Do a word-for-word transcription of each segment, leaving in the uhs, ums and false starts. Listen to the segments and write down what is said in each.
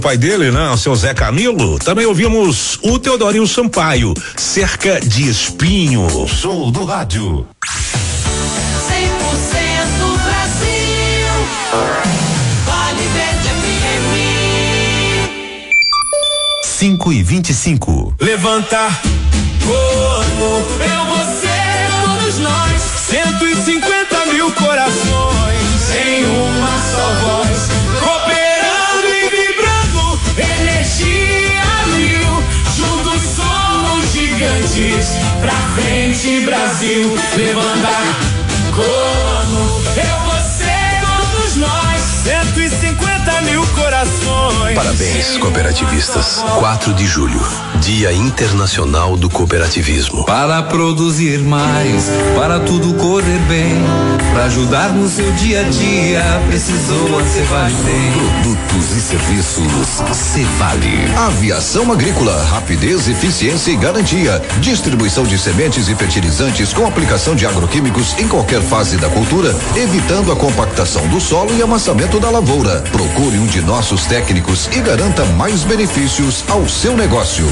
pai dele, né? O seu Zé Camilo. Também ouvimos o Teodorinho Sampaio, Cerca de Espinho. Show do rádio. cem por cento Brasil. Vale Verde F M. cinco e vinte e cinco. Levanta, corpo, eu, você, todos nós. cento e cinquenta mil corações em uma só voz. Cooperando e vibrando, energia mil. Juntos somos gigantes. Pra frente, Brasil. Levanta, como eu, você, todos nós. cento e cinquenta mil corações. Parabéns, cooperativistas. quatro de julho, Dia Internacional do Cooperativismo. Para produzir mais, para tudo correr bem, para ajudar no seu dia a dia, precisou a Cevale tem. Produtos e serviços Cevale. Aviação agrícola, rapidez, eficiência e garantia. Distribuição de sementes e fertilizantes com aplicação de agroquímicos em qualquer fase da cultura, evitando a compactação do solo e amassamento da lavoura. Procure um de nossos técnicos e garanta mais benefícios ao seu negócio.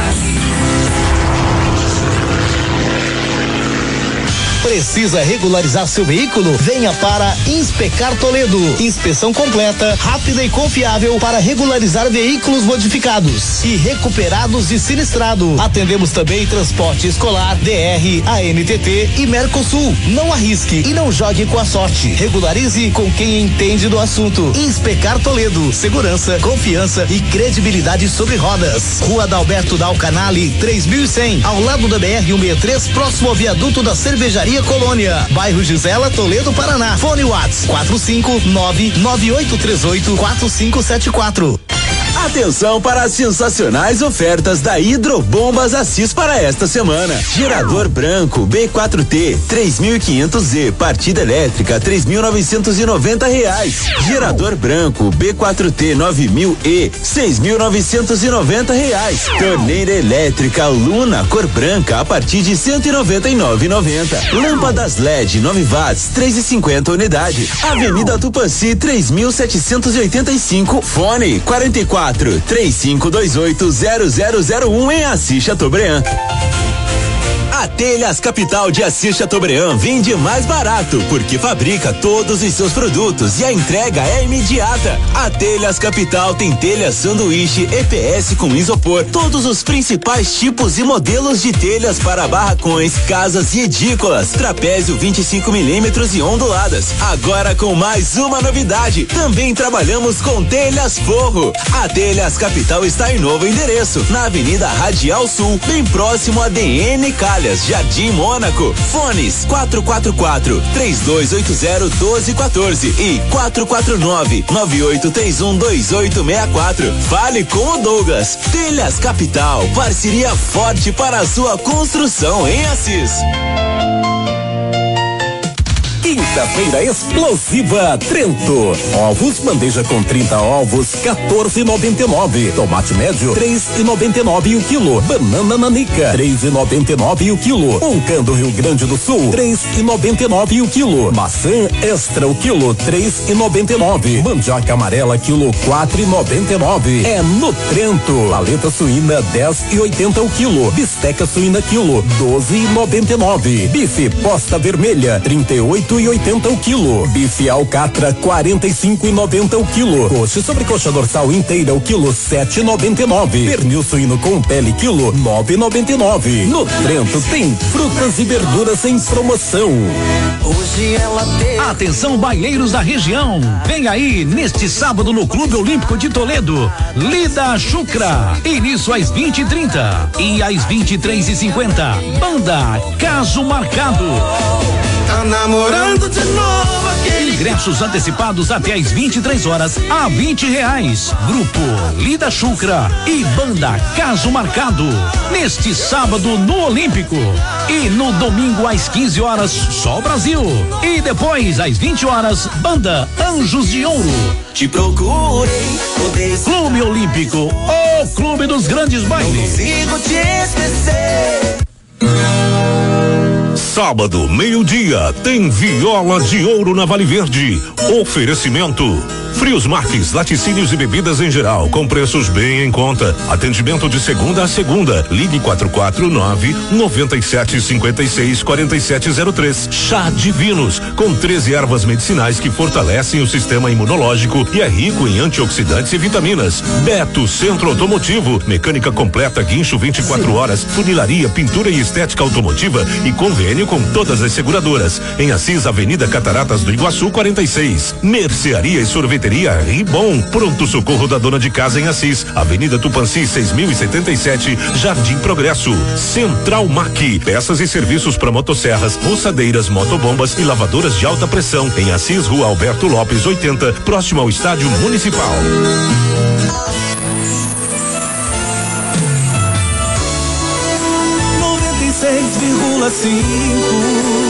Precisa regularizar seu veículo? Venha para Inspecar Toledo. Inspeção completa, rápida e confiável para regularizar veículos modificados e recuperados de sinistrado. Atendemos também transporte escolar, D R, A N T T e Mercosul. Não arrisque e não jogue com a sorte. Regularize com quem entende do assunto. Inspecar Toledo. Segurança, confiança e credibilidade sobre rodas. Rua Adalberto Dal Canale, três mil e cem, ao lado da B R cento e sessenta e três, próximo ao viaduto da Cervejaria Colônia, bairro Gisela, Toledo, Paraná. Fone WhatsApp quatro cinco nove nove oito três oito quatro cinco sete quatro. Atenção para as sensacionais ofertas da Hidrobombas Assis para esta semana. Gerador branco B quatro T três mil e quinhentos Z, partida elétrica três mil novecentos e noventa reais. Gerador branco B quatro T nove mil E seis mil novecentos e noventa reais. Torneira elétrica Luna cor branca a partir de cento e noventa e nove reais e noventa centavos. Lâmpadas L E D nove watts três e cinquenta unidade. Avenida Tupanci três mil setecentos e oitenta e cinco. Fone quarenta e quatro três cinco dois oito zero zero zero um em Assis Chateaubriand. A Telhas Capital de Assis Chateaubriand vende mais barato, porque fabrica todos os seus produtos e a entrega é imediata. A Telhas Capital tem telhas sanduíche E P S com isopor, todos os principais tipos e modelos de telhas para barracões, casas e edículas, trapézio vinte e cinco milímetros e onduladas. Agora com mais uma novidade, também trabalhamos com telhas forro. A Telhas Capital está em novo endereço, na Avenida Radial Sul, bem próximo a D N Calhas, Jardim Mônaco. Fones quatro quatro quatro, três dois oito zero, um dois um quatro e quatro quatro nove, nove oito três um, dois oito seis quatro. Fale com o Douglas. Telhas Capital, parceria forte para a sua construção em Assis. Quinta-feira explosiva Trento. Ovos bandeja com trinta ovos, quatorze e noventa e nove. Tomate médio, três e noventa e nove o quilo. Banana nanica, três e noventa e nove o quilo. Roncando Rio Grande do Sul, três e noventa e nove o quilo. Maçã extra o quilo, três e noventa e nove. Mandioca amarela quilo, quatro e noventa e nove. É no Trento. Paleta suína, dez e oitenta o quilo. Bisteca suína quilo, doze e noventa e nove. Bife posta vermelha, trinta e oito e oitenta o quilo. Bife alcatra, quarenta e cinco e noventa o quilo. Coxa sobre coxa dorsal inteira o quilo, sete e noventa e nove. Pernil suíno com pele quilo, nove e noventa e nove. No Trento tem frutas e verduras em promoção. Hoje ela tem... Atenção, baileiros da região, vem aí neste sábado no Clube Olímpico de Toledo, Lida Chucra, início às vinte e trinta e às vinte e três e cinquenta, banda Caso Marcado. Tá namorando de novo aquele. Ingressos antecipados até às vinte e três horas a vinte reais. Grupo Lida Chucra e banda Caso Marcado. Neste sábado no Olímpico. E no domingo às quinze horas, só Brasil. E depois às vinte horas, banda Anjos de Ouro. Te procurei, Clube Olímpico, o clube dos grandes bailes. Não consigo te esquecer. Sábado, meio-dia, tem Viola de Ouro na Vale Verde. Oferecimento Frios Marques, laticínios e bebidas em geral, com preços bem em conta. Atendimento de segunda a segunda. Ligue quatro quatro nove, nove sete cinco seis, quatro sete zero três. Chá Divinos, com treze ervas medicinais que fortalecem o sistema imunológico e é rico em antioxidantes e vitaminas. Beto Centro Automotivo, mecânica completa, guincho vinte e quatro horas, funilaria, pintura e estética automotiva e convênio com todas as seguradoras. Em Assis, Avenida Cataratas do Iguaçu quarenta e seis. Mercearia e sorveteria Ribon, pronto socorro da dona de casa em Assis, Avenida Tupanci seis mil e setenta e sete, Jardim Progresso. Central Mac, peças e serviços para motosserras, roçadeiras, motobombas e lavadoras de alta pressão em Assis, Rua Alberto Lopes oitenta, próximo ao Estádio Municipal. noventa e seis vírgula cinco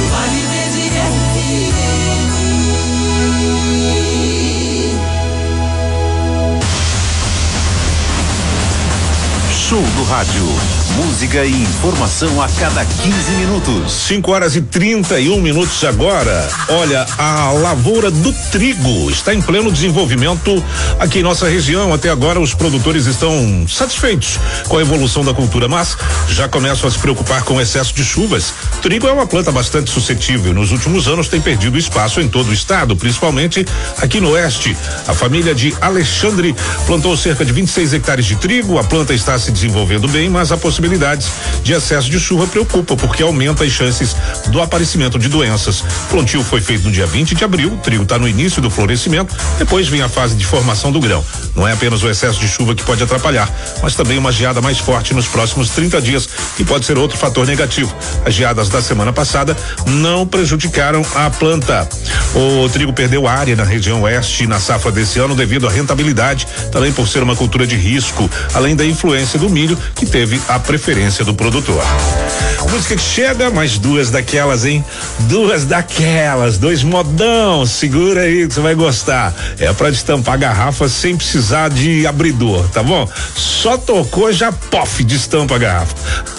Show do Rádio. Música e informação a cada quinze minutos. cinco horas e trinta e um minutos agora. Olha, a lavoura do trigo está em pleno desenvolvimento aqui em nossa região. Até agora os produtores estão satisfeitos com a evolução da cultura, mas já começam a se preocupar com o excesso de chuvas. Trigo é uma planta bastante suscetível. Nos últimos anos tem perdido espaço em todo o estado, principalmente aqui no oeste. A família de Alexandre plantou cerca de vinte e seis hectares de trigo. A planta está se desenvolvendo bem, mas a possibilidades de excesso de chuva preocupa, porque aumenta as chances do aparecimento de doenças. O plantio foi feito no dia vinte de abril, o trigo está no início do florescimento, depois vem a fase de formação do grão. Não é apenas o excesso de chuva que pode atrapalhar, mas também uma geada mais forte nos próximos trinta dias, que pode ser outro fator negativo. As geadas da semana passada não prejudicaram a planta. O trigo perdeu área na região oeste na safra desse ano devido à rentabilidade, também por ser uma cultura de risco, além da influência do milho, que teve a preferência do produtor. Música que chega, mais duas daquelas, hein? Duas daquelas, dois modão, segura aí que você vai gostar. É pra destampar a garrafa sem precisar de abridor, tá bom? Só tocou, já pof, destampa a garrafa.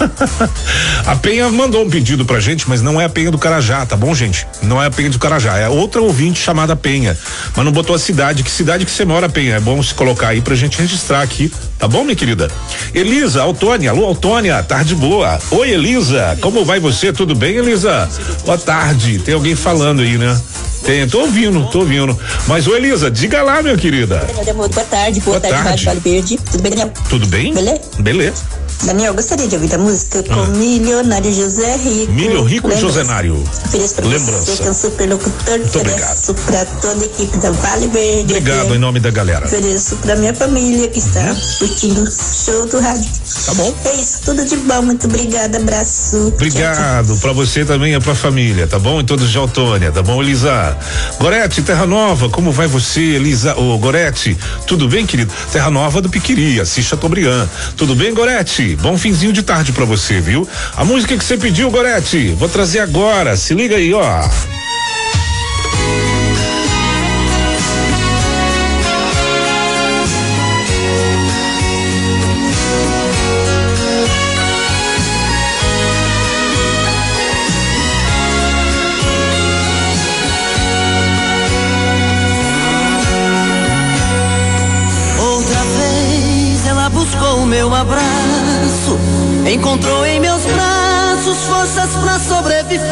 A Penha mandou um pedido pra gente, mas não é a Penha do Carajá, tá bom, gente? Não é a Penha do Carajá, é outra ouvinte chamada Penha, mas não botou a cidade. Que cidade que você mora, Penha? É bom se colocar aí pra gente registrar aqui, tá bom, minha querida? Elisa, Autônia, alô, Autônia, tarde boa. Oi, Elisa, como vai você? Tudo bem, Elisa? Boa tarde, tem alguém falando aí, né? Tem, tô ouvindo, tô ouvindo. Mas, ô Elisa, diga lá, minha querida. Boa tarde, boa, boa tarde, tarde. Vale Verde. Tudo bem, Daniel? Tudo bem? Beleza? Beleza. Daniel, gostaria de ouvir a música com ah. Milionário José Rico. Milho Rico e Josenário. Ofereço pra Lembrança. você, que é um super locutor. Muito ofereço pra toda a equipe da Vale Verde. Obrigado, em nome da galera. Ofereço pra minha família que está uhum. curtindo o show do rádio. Tá bom. É isso, tudo de bom, muito obrigada, abraço. Obrigado, tchau, tchau. Pra você também, é pra família, tá bom? E todos de Autônia, tá bom, Elisa? Gorete, Terra Nova, como vai você, Elisa? Ô, Gorete, tudo bem, querido? Terra Nova do Piquiri, Assis Chateaubriand. Tudo bem, Gorete? Bom finzinho de tarde pra você, viu? A música que você pediu, Gorete, vou trazer agora, se liga aí, ó. O meu abraço, encontrou em meus braços forças pra sobreviver.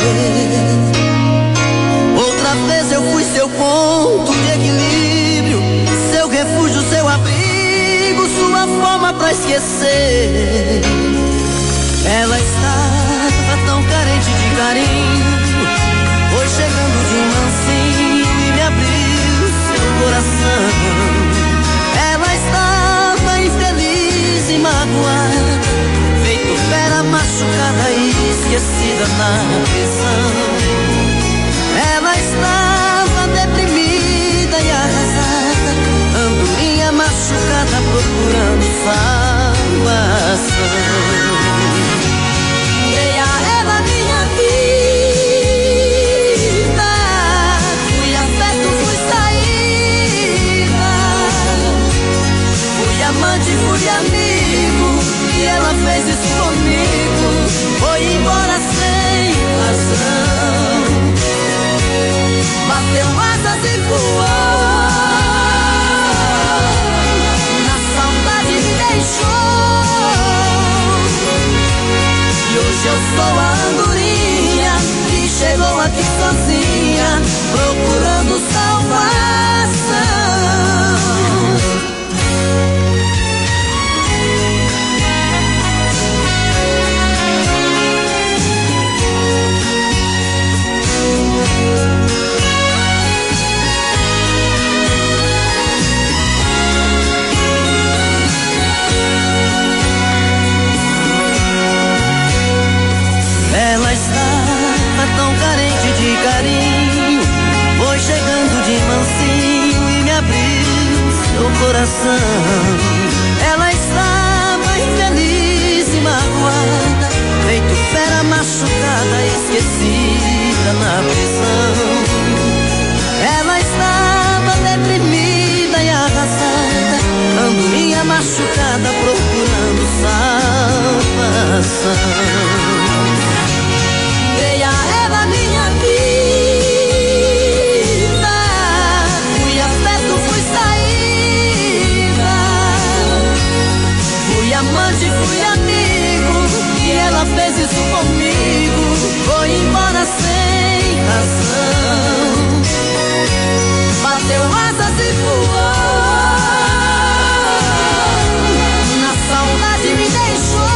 Outra vez eu fui seu ponto de equilíbrio, seu refúgio, seu abrigo, sua forma pra esquecer. Ela estava tão carente de carinho, foi chegando de mansinho e me abriu seu coração. Ela estava infeliz e magoada, feito fera machucada e esquecida na prisão. Ela estava deprimida e arrasada, andorinha machucada procurando salvação. Dei a ela minha vida, fui afeto, fui saída, fui amante, fui amigo, e ela fez isso comigo, foi embora sem razão. Bateu asas e voou, sou a andorinha que chegou aqui sozinha, procurando salvação. Ela estava tão carente de carinho, foi chegando de mansinho e me abriu seu coração. Ela estava infeliz e magoada, feito fera machucada, esquecida na prisão. Ela estava deprimida e arrasada, andorinha machucada, procurando salvação. Era minha vida, fui afeto, fui saída, fui amante, fui amigo, e ela fez isso comigo, foi embora sem razão, bateu asas e voou, na saudade me deixou.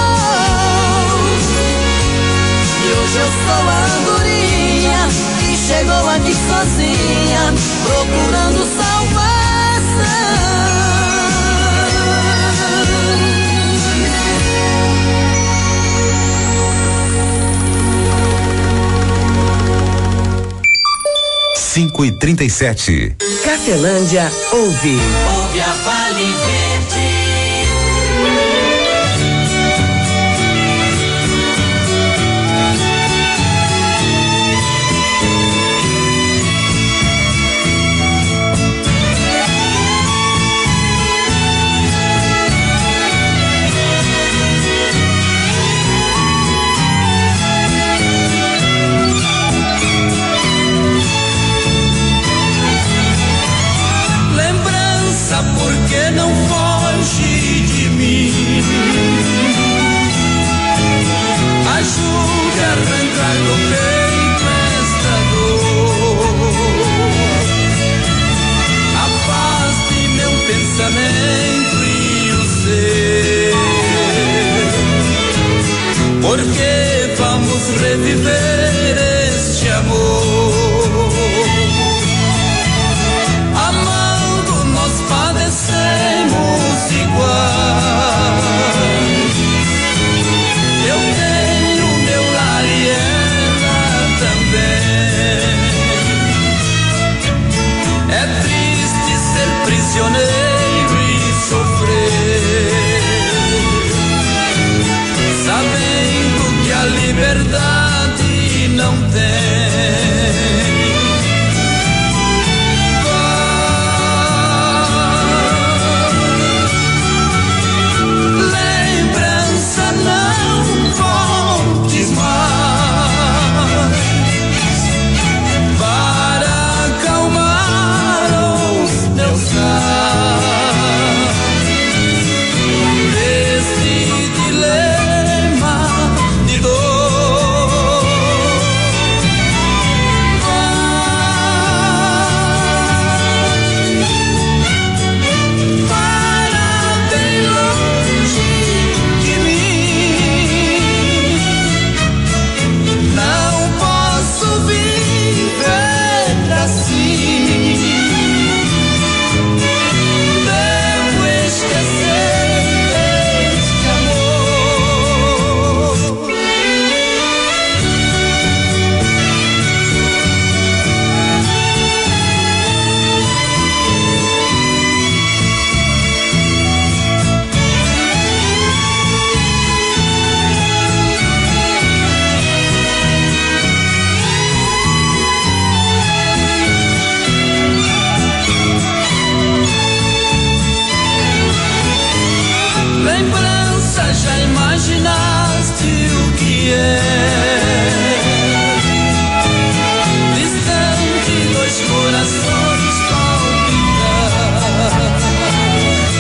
Hoje eu sou a andorinha que chegou aqui sozinha, procurando salvação. cinco e trinta e sete. Cafelândia ouve. Ouve a Vale Verde. Porque não foge de mim, ajude a arrancar do peito esta dor, afaste meu pensamento e o seu, porque vamos reviver este amor. Amando nós padecemos igual. Eu tenho meu lar e ela também. É triste ser prisioneiro e sofrer, sabendo que a liberdade não tem.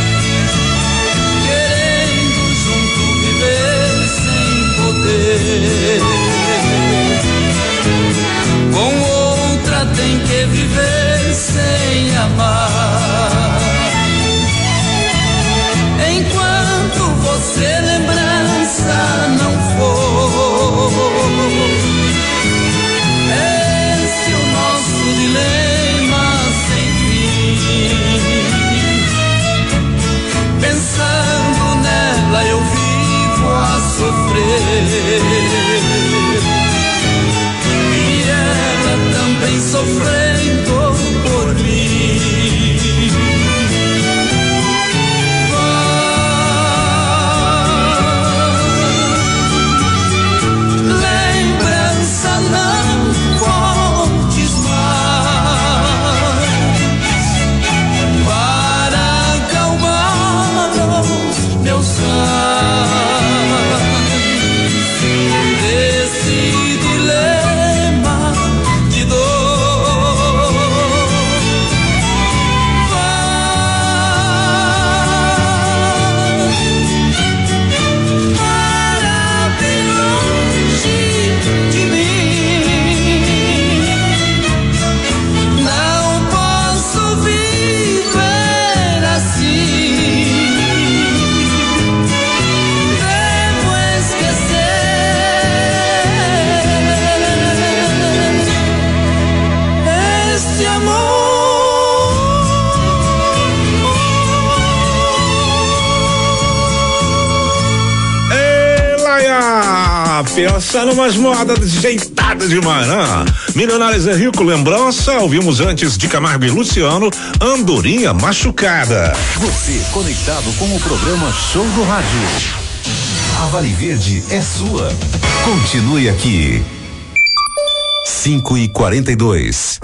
Querendo junto viver sem poder. Ah, pensa numas modas ajeitadas demais, né? Milionários é Rico, lembrança, ouvimos antes de Camargo e Luciano, Andorinha Machucada. Você conectado com o programa Show do Rádio. A Vale Verde é sua. Continue aqui. cinco e quarenta e dois.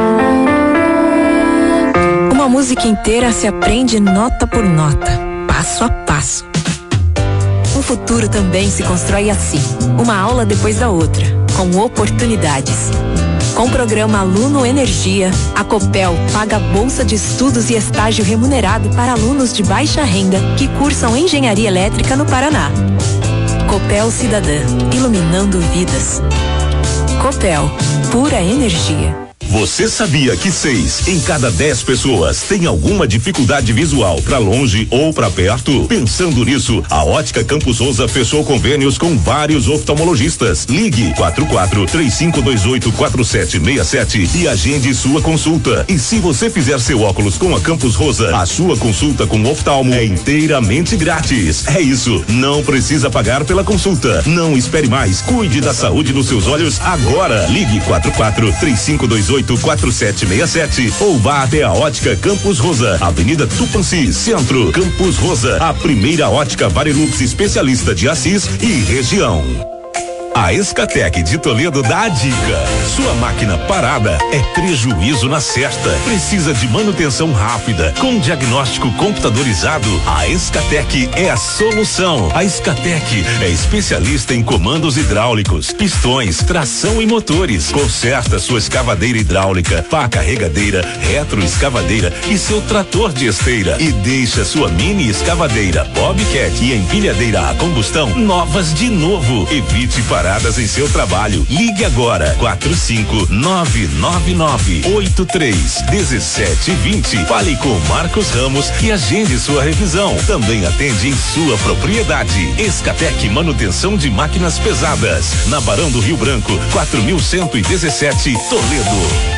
Uma música inteira se aprende nota por nota, passo a passo. Um futuro também se constrói assim, uma aula depois da outra, com oportunidades. Com o programa Aluno Energia, a Copel paga bolsa de estudos e estágio remunerado para alunos de baixa renda que cursam engenharia elétrica no Paraná. Copel Cidadã, iluminando vidas. Copel, pura energia. Você sabia que seis em cada dez pessoas tem alguma dificuldade visual para longe ou para perto? Pensando nisso, a Ótica Campos Rosa fechou convênios com vários oftalmologistas. Ligue quatro quatro três cinco dois oito quatro sete seis sete e agende sua consulta. E se você fizer seu óculos com a Campos Rosa, a sua consulta com oftalmo é inteiramente grátis. É isso, não precisa pagar pela consulta. Não espere mais, cuide da saúde dos seus olhos agora. Ligue quatro quatro três cinco dois oito quatro sete seis sete ou vá até a Ótica Campos Rosa, Avenida Tupanci, Centro. Campos Rosa, a primeira ótica Varilux especialista de Assis e região. A Escatec de Toledo dá a dica. Sua máquina parada é prejuízo na certa. Precisa de manutenção rápida, com diagnóstico computadorizado. A Escatec é a solução. A Escatec é especialista em comandos hidráulicos, pistões, tração e motores. Conserta sua escavadeira hidráulica, pá carregadeira, retroescavadeira e seu trator de esteira. E deixa sua mini escavadeira, Bobcat e empilhadeira a combustão novas de novo. Evite parar paradas em seu trabalho. Ligue agora quatro cinco nove nove nove oito três um sete dois zero. Fale com Marcos Ramos e agende sua revisão. Também atende em sua propriedade. Escatec Manutenção de Máquinas Pesadas, na Barão do Rio Branco, quatro mil cento e dezessete, Toledo.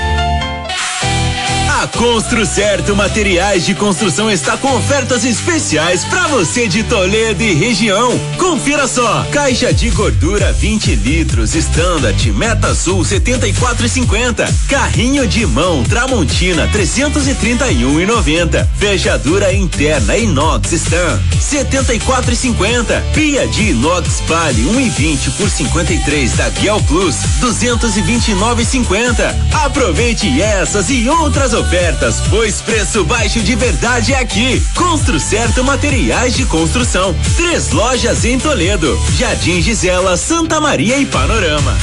A Construcerto Materiais de Construção está com ofertas especiais para você de Toledo e região. Confira só: caixa de gordura vinte litros Standard Meta Azul setenta e quatro e cinquenta, carrinho de mão Tramontina trezentos e trinta e um e noventa, fechadura interna inox Stan setenta e quatro e cinquenta, pia de inox Vale um e vinte por cinquenta e três da Gel Plus duzentos e vinte e nove e cinquenta. Aproveite essas e outras ofertas. Ofertas, pois preço baixo de verdade é aqui. Construcerto Materiais de Construção. Três lojas em Toledo: Jardim Gisela, Santa Maria e Panorama.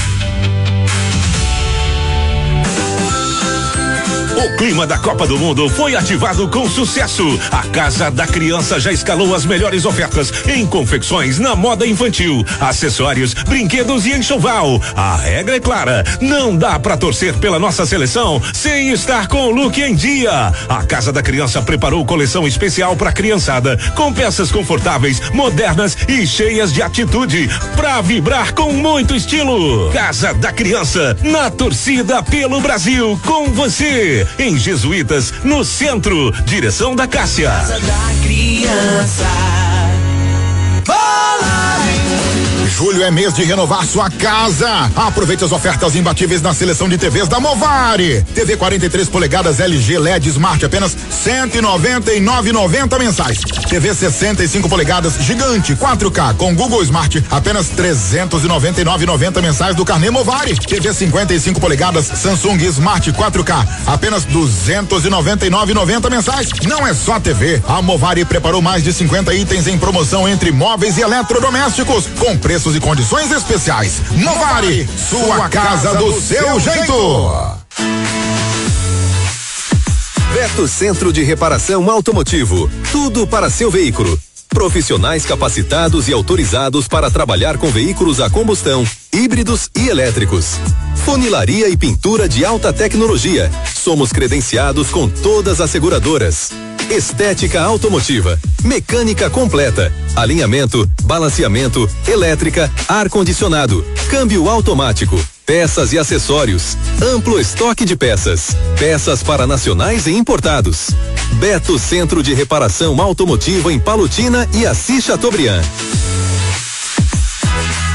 O clima da Copa do Mundo foi ativado com sucesso. A Casa da Criança já escalou as melhores ofertas em confecções na moda infantil, acessórios, brinquedos e enxoval. A regra é clara: não dá pra torcer pela nossa seleção sem estar com o look em dia. A Casa da Criança preparou coleção especial pra criançada, com peças confortáveis, modernas e cheias de atitude, pra vibrar com muito estilo. Casa da Criança, na torcida pelo Brasil, com você. Em Jesuítas, no centro. Direção da Cássia. Casa da Criança. Julho é mês de renovar sua casa. Aproveite as ofertas imbatíveis na seleção de T Vs da Movari. T V quarenta e três polegadas L G L E D Smart, apenas cento e noventa e nove reais e noventa centavos mensais. T V sessenta e cinco polegadas gigante quatro K com Google Smart, apenas trezentos e noventa e nove reais e noventa centavos mensais do carnê Movari. T V cinquenta e cinco polegadas Samsung Smart quatro K, apenas duzentos e noventa e nove reais e noventa centavos mensais. Não é só T V. A Movari preparou mais de cinquenta itens em promoção entre móveis e eletrodomésticos, com preços e condições especiais. Movari, sua casa do seu jeito. Beto Centro de Reparação Automotivo. Tudo para seu veículo. Profissionais capacitados e autorizados para trabalhar com veículos a combustão, híbridos e elétricos. Funilaria e pintura de alta tecnologia. Somos credenciados com todas as seguradoras. Estética automotiva, mecânica completa, alinhamento, balanceamento, elétrica, ar-condicionado, câmbio automático, peças e acessórios, amplo estoque de peças, peças para nacionais e importados. Beto Centro de Reparação Automotiva em Palotina e Assis Chateaubriand.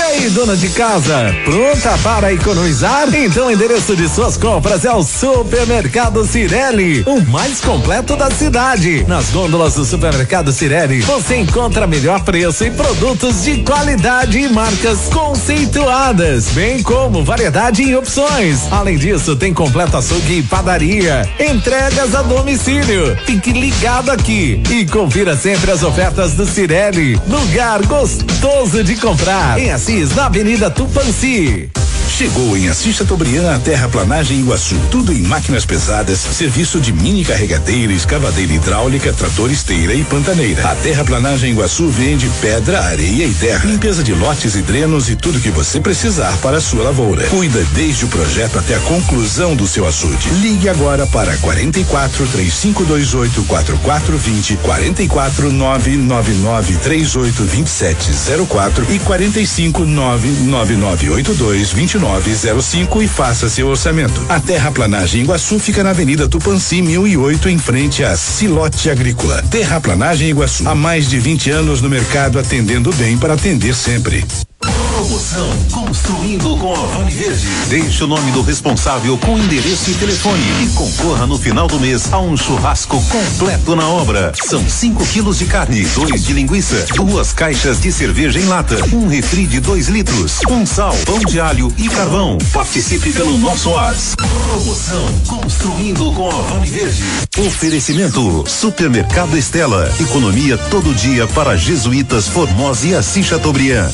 aí, dona de casa, pronta para economizar? Então o endereço de suas compras é o Supermercado Cirelli, o mais completo da cidade. Nas gôndolas do Supermercado Cirelli, você encontra melhor preço e produtos de qualidade e marcas conceituadas, bem como variedade e opções. Além disso, tem completo açougue e padaria, entregas a domicílio. Fique ligado aqui e confira sempre as ofertas do Cirelli, lugar gostoso de comprar. Em Assis, na Avenida Tupanci. Chegou em Assis Chateaubriand a terraplanagem Iguaçu. Tudo em máquinas pesadas, serviço de mini carregadeira, escavadeira hidráulica, trator esteira e pantaneira. A terraplanagem Iguaçu vende pedra, areia e terra, limpeza de lotes e drenos e tudo que você precisar para a sua lavoura. Cuida desde o projeto até a conclusão do seu açude. Ligue agora para quarenta e quatro, três cinco dois oito, quatro quatro dois zero, quarenta e quatro, nove nove nove, três oito dois sete zero quatro e quarenta e cinco, nove nove nove oito dois, vinte e nove zero cinco e faça seu orçamento. A terraplanagem Iguaçu fica na Avenida Tupanci mil e oito, em frente a Silote Agrícola. Terraplanagem Iguaçu, há mais de vinte anos no mercado, atendendo bem para atender sempre. Promoção Construindo com a Vale Verde. Deixe o nome do responsável com endereço e telefone e concorra no final do mês a um churrasco completo na obra. São cinco quilos de carne, dois de linguiça, duas caixas de cerveja em lata, um refri de dois litros, um sal, pão de alho e carvão. Participe pelo nosso WhatsApp. Promoção Construindo com a Vale Verde. Oferecimento Supermercado Estela. Economia todo dia para Jesuítas, Formosa e Assis Chateaubriand.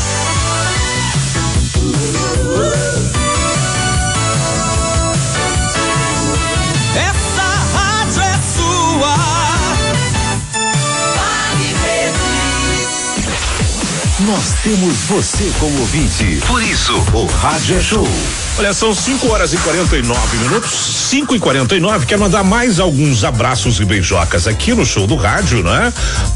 Nós temos você como ouvinte. Por isso, o Rádio é Show. Olha, são cinco horas e quarenta e nove minutos, cinco e quarenta e nove. Quer mandar mais alguns abraços e beijocas aqui no show do rádio, né?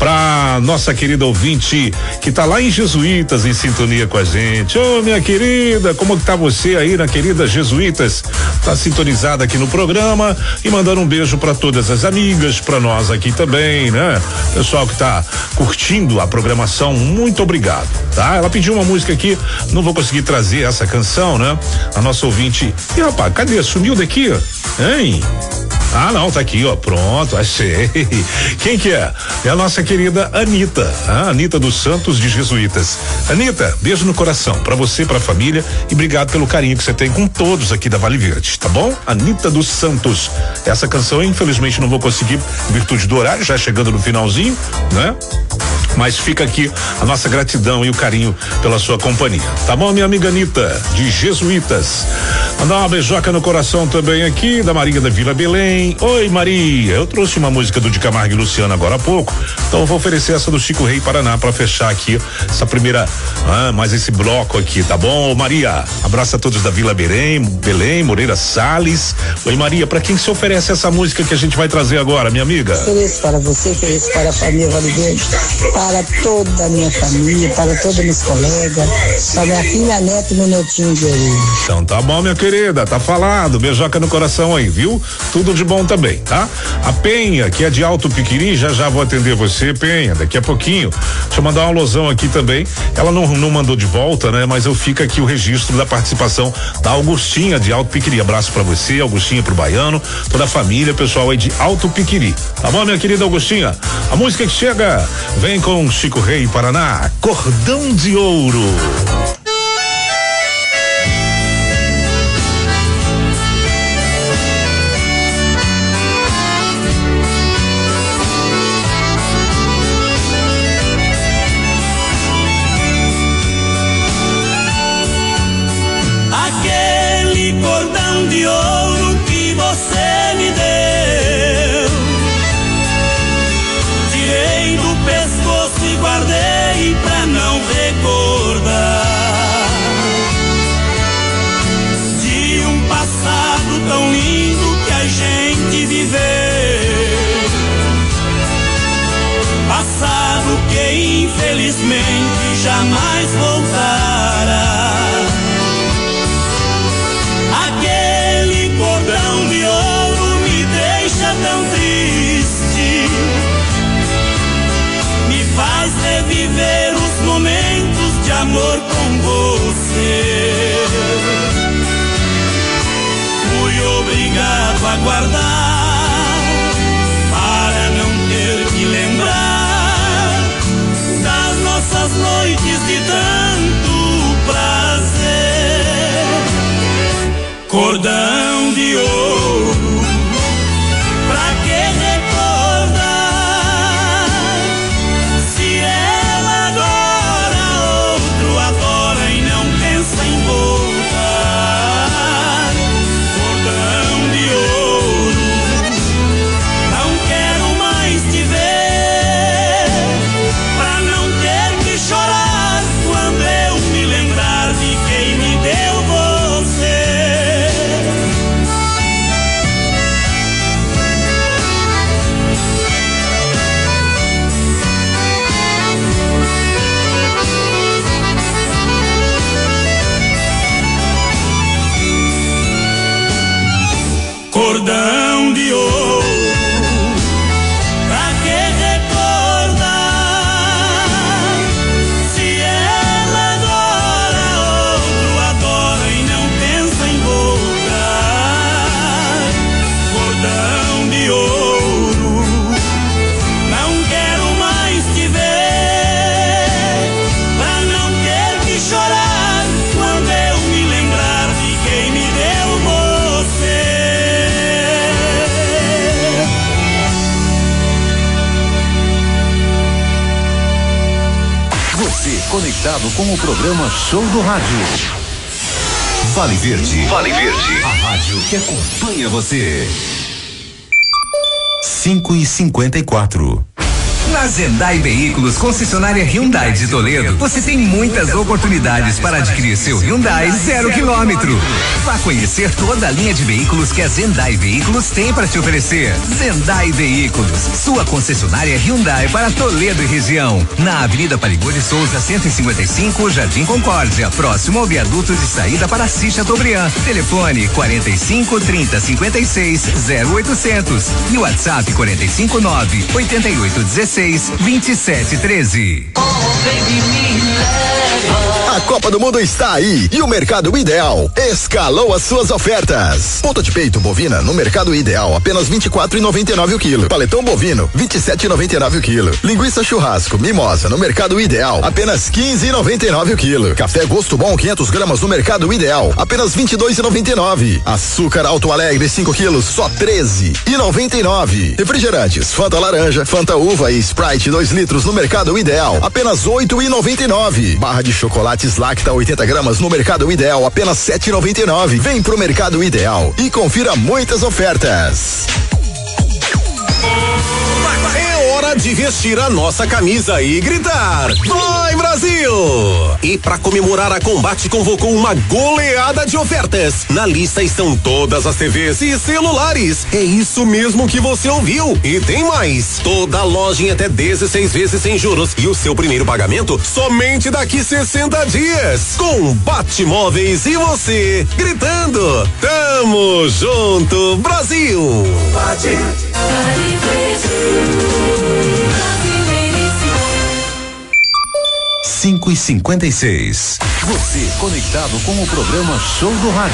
Pra nossa querida ouvinte que tá lá em Jesuítas, em sintonia com a gente. Ô, oh, minha querida, como que tá você aí, na querida Jesuítas? Tá sintonizada aqui no programa e mandando um beijo pra todas as amigas, pra nós aqui também, né? Pessoal que tá curtindo a programação, muito obrigado, tá? Ela pediu uma música aqui, não vou conseguir trazer essa canção, né? A nosso ouvinte. E rapaz, cadê? Sumiu daqui? Hein? Ah, não, tá aqui, ó, pronto, achei. Quem que é? É a nossa querida Anitta, a Anitta dos Santos de Jesuítas. Anitta, beijo no coração pra você, pra família e obrigado pelo carinho que você tem com todos aqui da Vale Verde, tá bom? Anitta dos Santos. Essa canção, infelizmente, não vou conseguir, em virtude do horário, já chegando no finalzinho, né? Mas fica aqui a nossa gratidão e o carinho pela sua companhia, tá bom, minha amiga Anitta, de Jesuítas? Mandar uma beijoca no coração também aqui da Maria da Vila Belém. Oi, Maria, eu trouxe uma música do de Camargo e Luciano agora há pouco, então eu vou oferecer essa do Chico Rei Paraná para fechar aqui essa primeira, ah, mais esse bloco aqui, tá bom, Maria? Abraço a todos da Vila Belém, Belém, Moreira Salles. Oi, Maria, para quem se oferece essa música que a gente vai trazer agora, minha amiga? Feliz para você, feliz para a família Vale Verde, para toda a minha família, para todos meus colegas, para minha filha, neto e meu netinho querido. Então tá bom, minha querida, tá falado, beijoca no coração aí, viu? Tudo de bom também, tá? A Penha, que é de Alto Piquiri, já já vou atender você, Penha, daqui a pouquinho. Deixa eu mandar uma alusão aqui também, ela não, não mandou de volta, né? Mas eu fico aqui o registro da participação da Augustinha de Alto Piquiri. Abraço pra você, Augustinha, pro Baiano, toda a família, pessoal aí de Alto Piquiri. Tá bom, minha querida Augustinha? A música que chega vem com Chico Rei Paraná, Cordão de Ouro. Aquele cordão de ouro que você me deu, tirei do pescoço e guardei pra não recordar de um passado tão lindo que a gente viveu, passado que infelizmente jamais voltará. Aquele cordão de ouro me deixa tão triste, me faz reviver os momentos de amor com você. você. Fui obrigado a guardar para não ter que lembrar das nossas noites de tanto prazer. Cordão de ouro, pra que recordar se ela adora outro, adora e não pensa em voltar. Cordão de ouro, não quero mais te ver, pra não ter que chorar quando eu me lembrar de quem me deu você. Cordão de ouro, pra que recordar se ela adora outro, adora e não pensa em voltar. Cordão de ouro, não quero mais te ver, pra não ter que chorar quando eu me lembrar de quem me deu você. Você conectado com o programa Show do Rádio. Vale Verde. Vale Verde. A rádio que acompanha você. cinco e cinquenta e quatro. Na Zendai Veículos, concessionária Hyundai de Toledo, você tem muitas oportunidades para adquirir seu Hyundai zero quilômetro. Vá conhecer toda a linha de veículos que a Zendai Veículos tem para te oferecer. Zendai Veículos, sua concessionária Hyundai para Toledo e região. Na Avenida Parigode Souza, cento e cinquenta e cinco, Jardim Concórdia, próximo ao viaduto de saída para Assis Chateaubriand. Telefone quarenta e cinco, trinta, cinquenta e seis, zero oitocentos e WhatsApp quarenta e cinco, nove, oitenta e oito, dezesseis, vinte e sete, treze. A Copa do Mundo está aí e o Mercado Ideal escalou as suas ofertas. Ponta de peito bovina no Mercado Ideal apenas vinte e quatro e noventa e nove o quilo. Paletão bovino vinte e sete e noventa e nove o quilo. Linguiça churrasco Mimosa no Mercado Ideal apenas quinze e noventa e nove o quilo. Café Gosto Bom quinhentas gramas no Mercado Ideal apenas vinte e dois e noventa e nove. Açúcar Alto Alegre cinco quilos só treze e noventa e nove. Refrigerantes Fanta laranja, Fanta uva e Sprite dois litros no Mercado Ideal apenas oito e noventa e nove. Barra de chocolates Lacta oitenta gramas no Mercado Ideal apenas sete e noventa e nove. Vem pro Mercado Ideal e confira muitas ofertas. É hora de vestir a nossa camisa e gritar: vai, Brasil! E para comemorar, a Combate convocou uma goleada de ofertas. Na lista estão todas as T Vs e celulares. É isso mesmo que você ouviu. E tem mais. Toda loja em até dezesseis vezes sem juros e o seu primeiro pagamento somente daqui sessenta dias. Combate Móveis e você gritando: tamo junto, Brasil! Bate. cinco e cinquenta e seis. Você conectado com o programa Show do Rádio.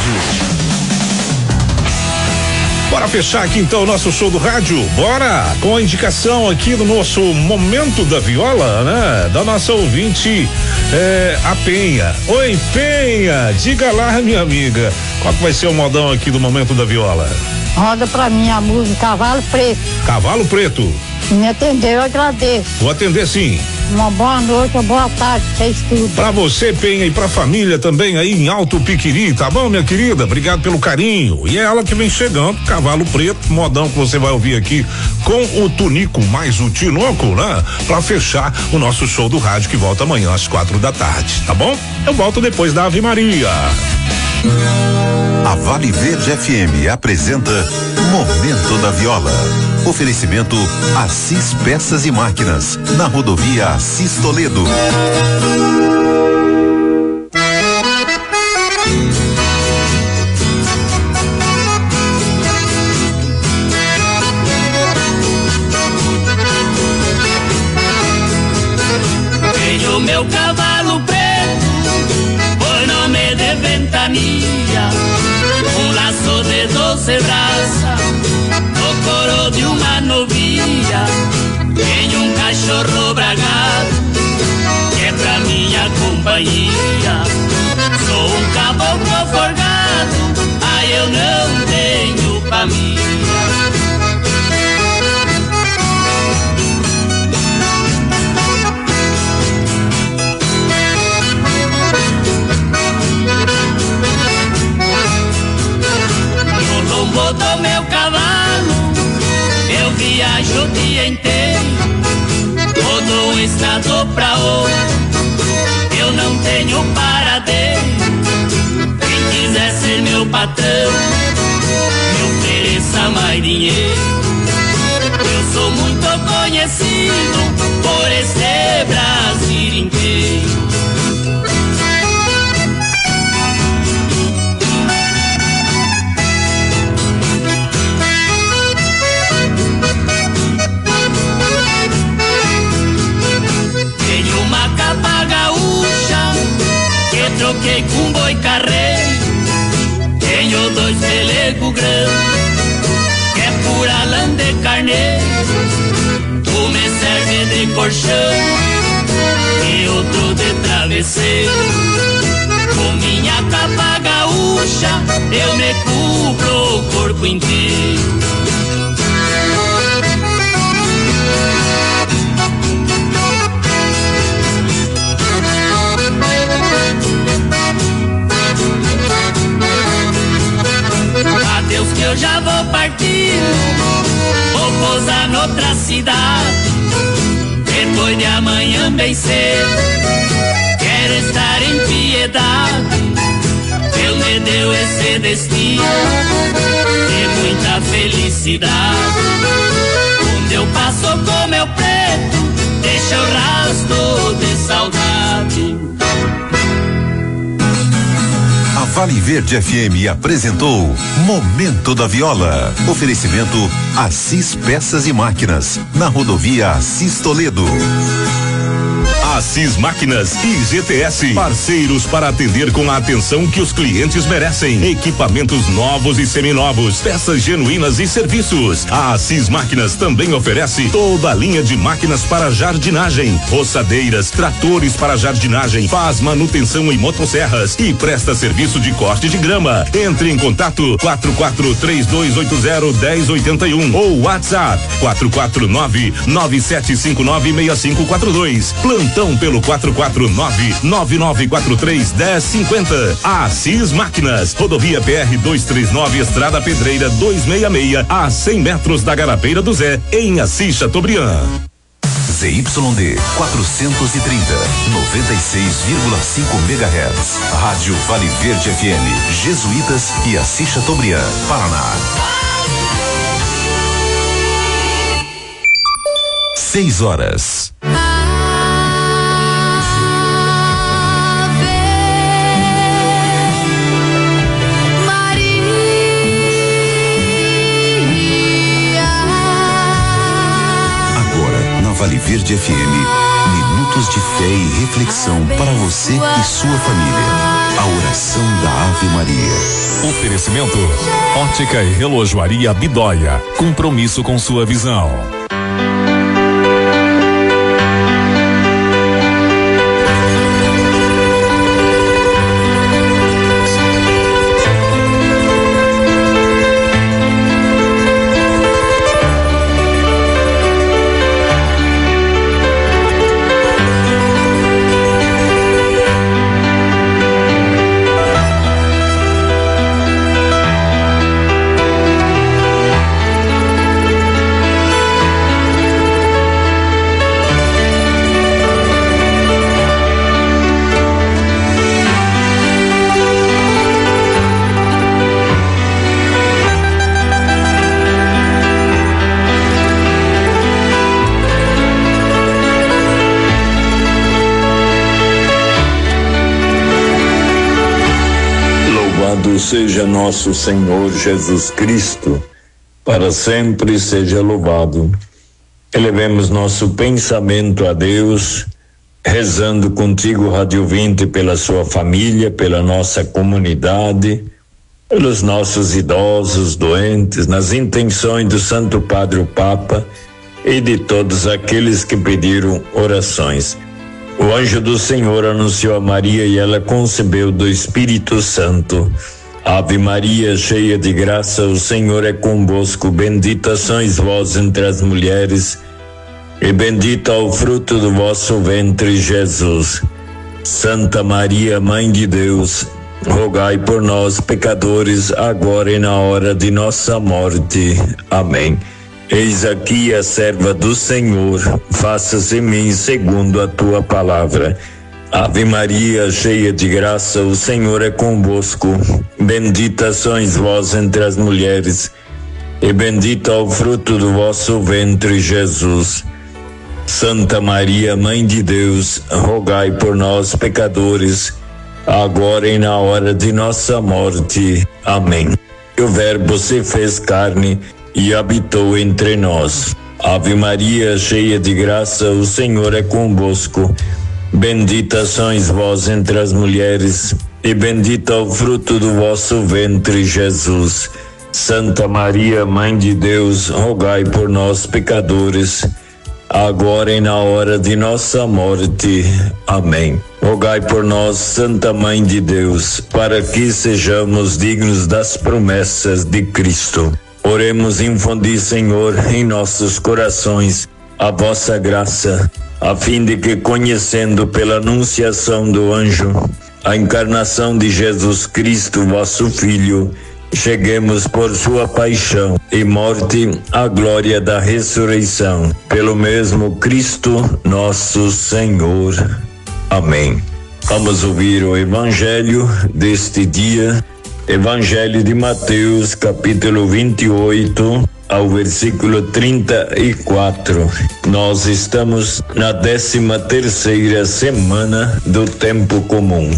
Bora fechar aqui então o nosso show do rádio. Bora com a indicação aqui do nosso Momento da Viola, né? Da nossa ouvinte, é, a Penha. Oi, Penha, diga lá, minha amiga, qual que vai ser o modão aqui do Momento da Viola? Roda pra mim a música Cavalo Preto. Cavalo Preto. Me atendeu, eu agradeço. Vou atender sim. Uma boa noite, uma boa tarde, fez tudo. Pra você, Penha, e pra família também aí em Alto Piquiri, tá bom, minha querida? Obrigado pelo carinho. E é ela que vem chegando, Cavalo Preto, modão que você vai ouvir aqui com o Tunico mais o Tinoco, né? Pra fechar o nosso show do rádio que volta amanhã às quatro da tarde, tá bom? Eu volto depois da Ave Maria. A Vale Verde F M apresenta Momento da Viola. Oferecimento Assis Peças e Máquinas, na rodovia Assis Toledo. Vejo meu cavalo preto, foi no ventanilla, un lazo de doce brazas, no coro de uma novia, tenho um cachorro bragado, que é pra minha companhia. Sou um caboclo forgado, ai eu não tenho família. Do meu cavalo, eu viajo o dia inteiro, vou de um estado pra outro, eu não tenho paradeiro. Quem quiser ser meu patrão, me ofereça mais dinheiro. Eu sou muito conhecido por este Brasil inteiro. Troquei com boi carreiro, tenho dois pelegos grandes, que é pura lã de carneiro. Tu me serve de colchão e outro de travesseiro. Com minha capa gaúcha eu me cubro o corpo inteiro. Adeus que eu já vou partir, vou pousar noutra cidade. Depois de amanhã bem cedo, quero estar em Piedade. Deus me deu esse destino de muita felicidade. Onde eu passo com meu preto, deixa o rastro de saudade. A Vale Verde F M apresentou Momento da Viola. Oferecimento Assis Peças e Máquinas, na rodovia Assis Toledo. Assis Máquinas e G T S, parceiros para atender com a atenção que os clientes merecem. Equipamentos novos e seminovos, peças genuínas e serviços. A Assis Máquinas também oferece toda a linha de máquinas para jardinagem, roçadeiras, tratores para jardinagem, faz manutenção em motosserras e presta serviço de corte de grama. Entre em contato quatro quatro três dois oito zero um zero oito um ou WhatsApp quatro quatro nove nove sete cinco nove seis cinco quatro dois. Plantão pelo quatro quatro nove nove nove quatro três um zero cinco zero. Assis Máquinas, rodovia P R duzentos e trinta e nove, Estrada Pedreira duzentos e sessenta e seis, a cem metros da Garapeira do Zé, em Assis Chateaubriand. Z Y D quatrocentos e trinta, noventa e seis vírgula cinco megahertz. Rádio Vale Verde F M, Jesuítas e Assis Chateaubriand, Paraná. Seis horas. Vale Verde F M, minutos de fé e reflexão para você e sua família. A oração da Ave Maria. Oferecimento: Ótica e Relojoaria Bidóia. Compromisso com sua visão. Seja nosso Senhor Jesus Cristo, para sempre seja louvado. Elevemos nosso pensamento a Deus, rezando contigo, Rádio ouvinte, pela sua família, pela nossa comunidade, pelos nossos idosos, doentes, nas intenções do Santo Padre o Papa e de todos aqueles que pediram orações. O anjo do Senhor anunciou a Maria e ela concebeu do Espírito Santo. Ave Maria, cheia de graça, o Senhor é convosco, bendita sois vós entre as mulheres, e bendito é o fruto do vosso ventre, Jesus. Santa Maria, Mãe de Deus, rogai por nós, pecadores, agora e na hora de nossa morte. Amém. Eis aqui a serva do Senhor, faça-se em mim segundo a tua palavra. Ave Maria, cheia de graça, o Senhor é convosco, bendita sois vós entre as mulheres, e bendito é o fruto do vosso ventre, Jesus. Santa Maria, Mãe de Deus, rogai por nós, pecadores, agora e na hora de nossa morte. Amém. E o Verbo se fez carne e habitou entre nós. Ave Maria, cheia de graça, o Senhor é convosco, bendita sois vós entre as mulheres, e bendito é o fruto do vosso ventre, Jesus. Santa Maria, Mãe de Deus, rogai por nós, pecadores, agora e na hora de nossa morte. Amém. Rogai por nós, Santa Mãe de Deus, para que sejamos dignos das promessas de Cristo. Oremos, infundi, Senhor, em nossos corações a vossa graça, a fim de que, conhecendo pela anunciação do anjo a encarnação de Jesus Cristo, vosso Filho, cheguemos por sua paixão e morte à glória da ressurreição, pelo mesmo Cristo nosso Senhor. Amém. Vamos ouvir o Evangelho deste dia, Evangelho de Mateus, capítulo vinte e oito, ao versículo trinta e quatro. Nós estamos na décima terceira semana do tempo comum.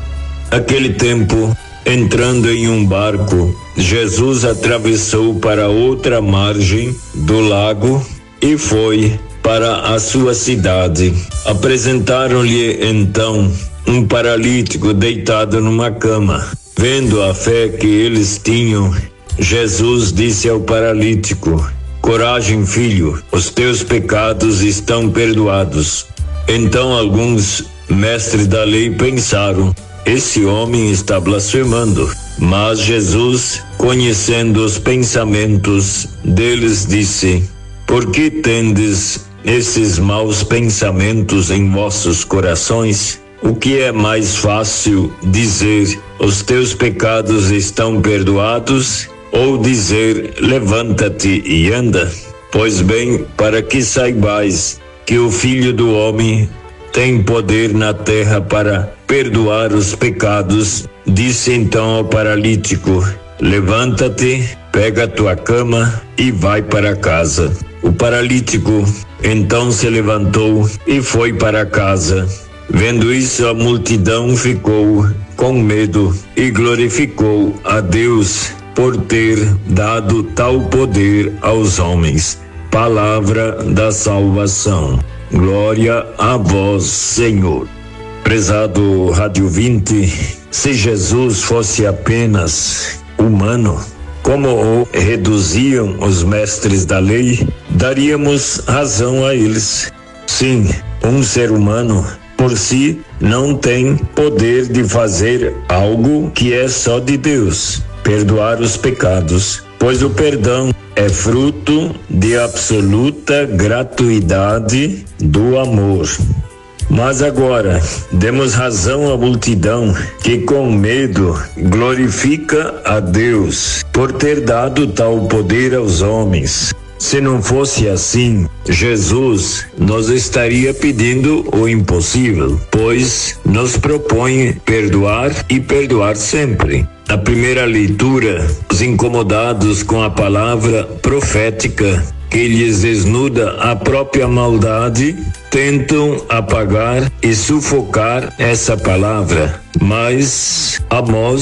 Aquele tempo, entrando em um barco, Jesus atravessou para outra margem do lago e foi para a sua cidade. Apresentaram-lhe então um paralítico deitado numa cama. Vendo a fé que eles tinham, Jesus disse ao paralítico: coragem, filho, os teus pecados estão perdoados. Então alguns mestres da lei pensaram: esse homem está blasfemando. Mas Jesus, conhecendo os pensamentos deles, disse: por que tendes esses maus pensamentos em vossos corações? O que é mais fácil dizer: os teus pecados estão perdoados, ou dizer: levanta-te e anda? Pois bem, para que saibais que o Filho do Homem tem poder na terra para perdoar os pecados, disse então ao paralítico: levanta-te, pega a tua cama e vai para casa. O paralítico então se levantou e foi para casa. Vendo isso, a multidão ficou com medo e glorificou a Deus por ter dado tal poder aos homens. Palavra da salvação. Glória a vós, Senhor. Prezado Rádio vinte, se Jesus fosse apenas humano, como o reduziam os mestres da lei, daríamos razão a eles. Sim, um ser humano por si não tem poder de fazer algo que é só de Deus, perdoar os pecados, pois o perdão é fruto de absoluta gratuidade do amor. Mas agora, demos razão à multidão que com medo glorifica a Deus por ter dado tal poder aos homens. Se não fosse assim, Jesus nos estaria pedindo o impossível, pois nos propõe perdoar e perdoar sempre. Na primeira leitura, os incomodados com a palavra profética que lhes desnuda a própria maldade, tentam apagar e sufocar essa palavra. Mas Amós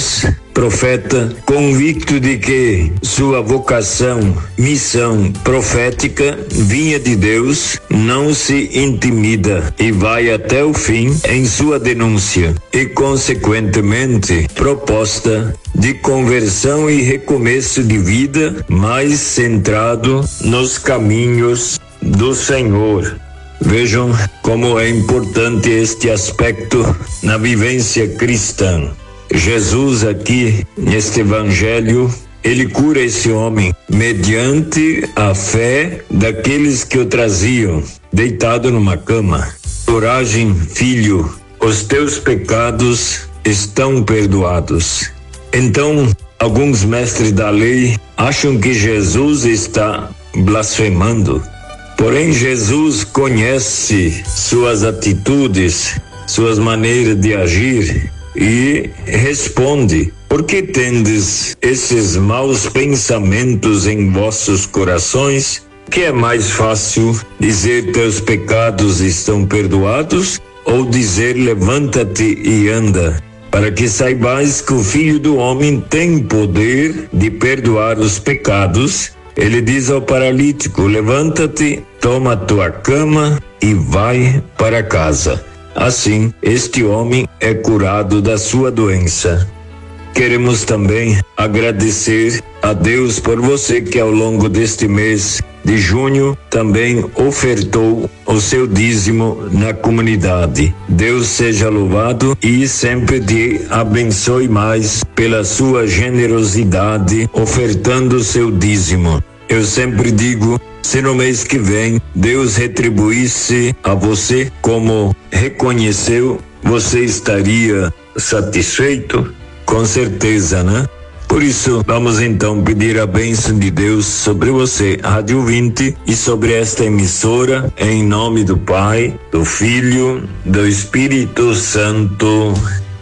profeta, convicto de que sua vocação, missão profética vinha de Deus, não se intimida e vai até o fim em sua denúncia e, consequentemente, proposta de conversão e recomeço de vida mais centrado nos caminhos do Senhor. Vejam como é importante este aspecto na vivência cristã. Jesus aqui, neste evangelho, ele cura esse homem mediante a fé daqueles que o traziam, deitado numa cama. Coragem, filho, os teus pecados estão perdoados. Então, alguns mestres da lei acham que Jesus está blasfemando. Porém, Jesus conhece suas atitudes, suas maneiras de agir e responde: por que tendes esses maus pensamentos em vossos corações? Que é mais fácil dizer teus pecados estão perdoados ou dizer levanta-te e anda? Para que saibais que o Filho do Homem tem poder de perdoar os pecados, ele diz ao paralítico: levanta-te, toma tua cama e vai para casa. Assim, este homem é curado da sua doença. Queremos também agradecer a Deus por você que ao longo deste mês de junho também ofertou o seu dízimo na comunidade. Deus seja louvado e sempre te abençoe mais pela sua generosidade ofertando o seu dízimo. Eu sempre digo, se no mês que vem Deus retribuísse a você como reconheceu, você estaria satisfeito? Com certeza, né? Por isso, vamos então pedir a bênção de Deus sobre você, Rádio vinte, e sobre esta emissora, em nome do Pai, do Filho, do Espírito Santo.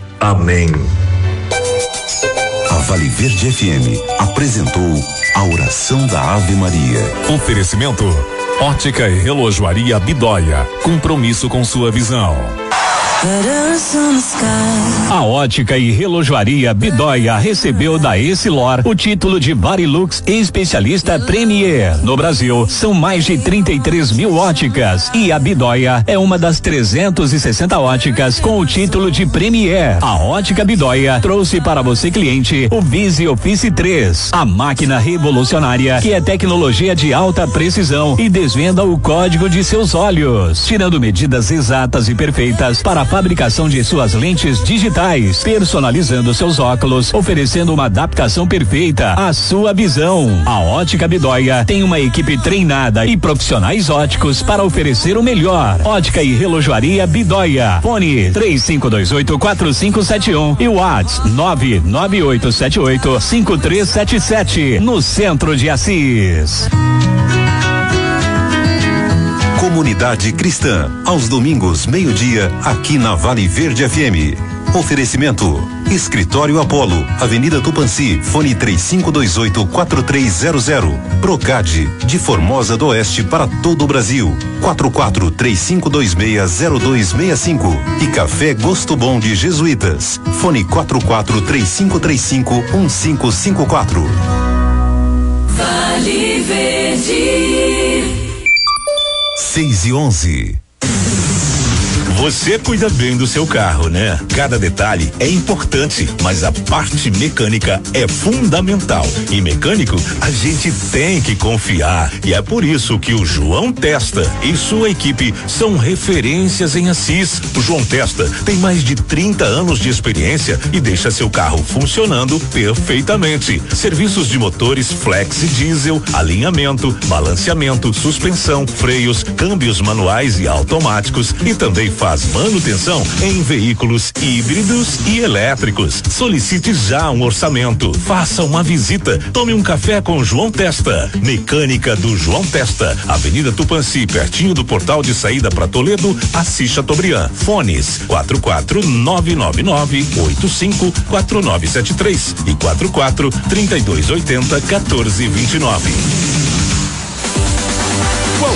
Amém. A Vale Verde F M apresentou a oração da Ave Maria. Oferecimento: Ótica e Relojoaria Bidóia. Compromisso com sua visão. A Ótica e Relojoaria Bidóia recebeu da Essilor o título de Varilux Especialista Premier. No Brasil, são mais de trinta e três mil óticas e a Bidóia é uma das trezentas e sessenta óticas com o título de Premier. A Ótica Bidóia trouxe para você, cliente, o Visi Office três, a máquina revolucionária que é tecnologia de alta precisão e desvenda o código de seus olhos, tirando medidas exatas e perfeitas para a fabricação de suas lentes digitais, personalizando seus óculos, oferecendo uma adaptação perfeita à sua visão. A Ótica Bidóia tem uma equipe treinada e profissionais óticos para oferecer o melhor. Ótica e Relojoaria Bidóia. Fone três cinco dois oito quatro cinco sete um e WhatsApp nove nove oito sete oito cinco três sete sete, no centro de Assis. Comunidade Cristã, aos domingos, meio-dia, aqui na Vale Verde F M. Oferecimento: Escritório Apolo, Avenida Tupanci, fone três cinco dois oito quatro três zero zero. Procade, de Formosa do Oeste para todo o Brasil. quatro quatro três cinco dois seis zero dois seis cinco. E Café Gosto Bom de Jesuítas. Fone quatro quatro três cinco três cinco um cinco cinco quatro. Vale Verde. seis e onze. Você cuida bem do seu carro, né? Cada detalhe é importante, mas a parte mecânica é fundamental. E mecânico, a gente tem que confiar. E é por isso que o João Testa e sua equipe são referências em Assis. O João Testa tem mais de trinta anos de experiência e deixa seu carro funcionando perfeitamente. Serviços de motores flex e diesel, alinhamento, balanceamento, suspensão, freios, câmbios manuais e automáticos, e também faz manutenção em veículos híbridos e elétricos. Solicite já um orçamento. Faça uma visita. Tome um café com João Testa. Mecânica do João Testa. Avenida Tupanci, pertinho do portal de saída para Toledo, Assis Chateaubriand. Fones quatro quatro nove nove nove oito cinco quatro nove sete três e quatro quatro trinta e dois oitenta quatorze vinte e nove.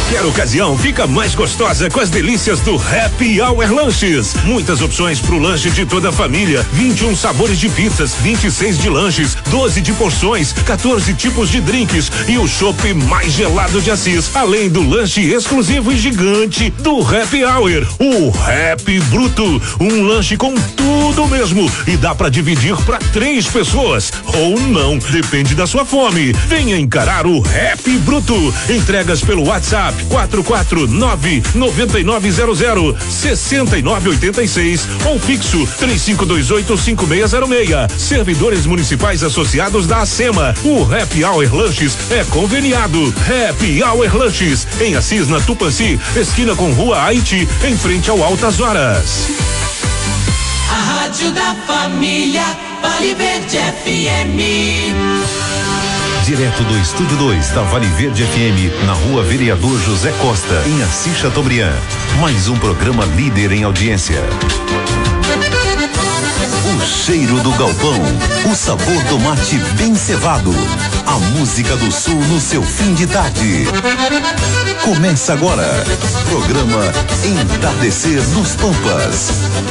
Qualquer ocasião fica mais gostosa com as delícias do Happy Hour Lanches. Muitas opções pro lanche de toda a família. vinte e um sabores de pizzas, vinte e seis de lanches, doze de porções, quatorze tipos de drinks e o chopp mais gelado de Assis. Além do lanche exclusivo e gigante do Happy Hour, o Happy Bruto. Um lanche com tudo mesmo e dá pra dividir pra três pessoas. Ou não, depende da sua fome. Venha encarar o Happy Bruto. Entregas pelo WhatsApp quatro quatro nove nove nove zero zero seis nove oito seis ou fixo três cinco dois oito cinco seis zero seis. Servidores municipais associados da ACEMA. O Happy Hour Lanches é conveniado. Happy Hour Lanches em Assis, na Tupanci, esquina com Rua Haiti, em frente ao Altas Horas. A Rádio da Família, Vale Verde F M. Direto do Estúdio dois da Vale Verde F M, na Rua Vereador José Costa, em Assis Chateaubriand. Mais um programa líder em audiência. O cheiro do galpão, o sabor do mate bem cevado, a música do sul no seu fim de tarde. Começa agora, programa Entardecer nos Pampas.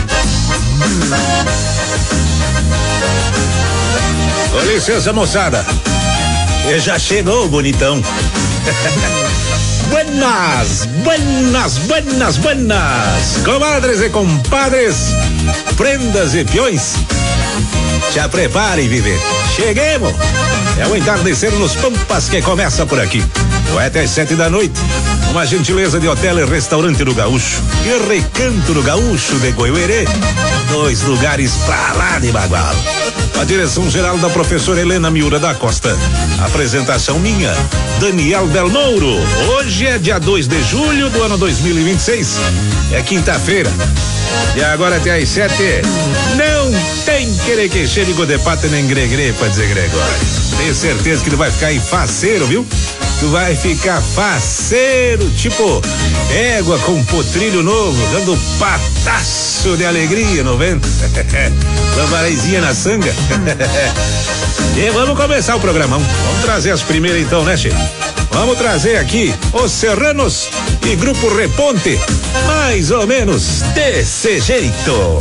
Com licença, moçada. E já chegou, bonitão. Buenas, buenas, buenas, buenas. Comadres e compadres, prendas e peões. Já preparem, viver. Cheguemos. É o Entardecer nos Pampas que começa por aqui. Vai até às sete da noite. Uma gentileza de hotel e restaurante do Gaúcho. E Recanto do Gaúcho de Goiuerê. Dois lugares pra lá de Bagual. A direção geral da professora Helena Miura da Costa. Apresentação minha, Daniel Belmouro. Hoje é dia dois de julho do ano dois mil e vinte e seis. É quinta-feira. E agora até às sete. Não tem querer que chegue de pata nem gregre pra dizer Gregório. Tenho certeza que tu vai ficar aí faceiro, viu? Tu vai ficar faceiro, tipo égua com potrilho novo, dando pataço de alegria no vento. Lambarezinha na sanga. E vamos começar o programão. Vamos trazer as primeiras então, né, Che? Vamos trazer aqui os Serranos e Grupo Reponte, mais ou menos desse jeito.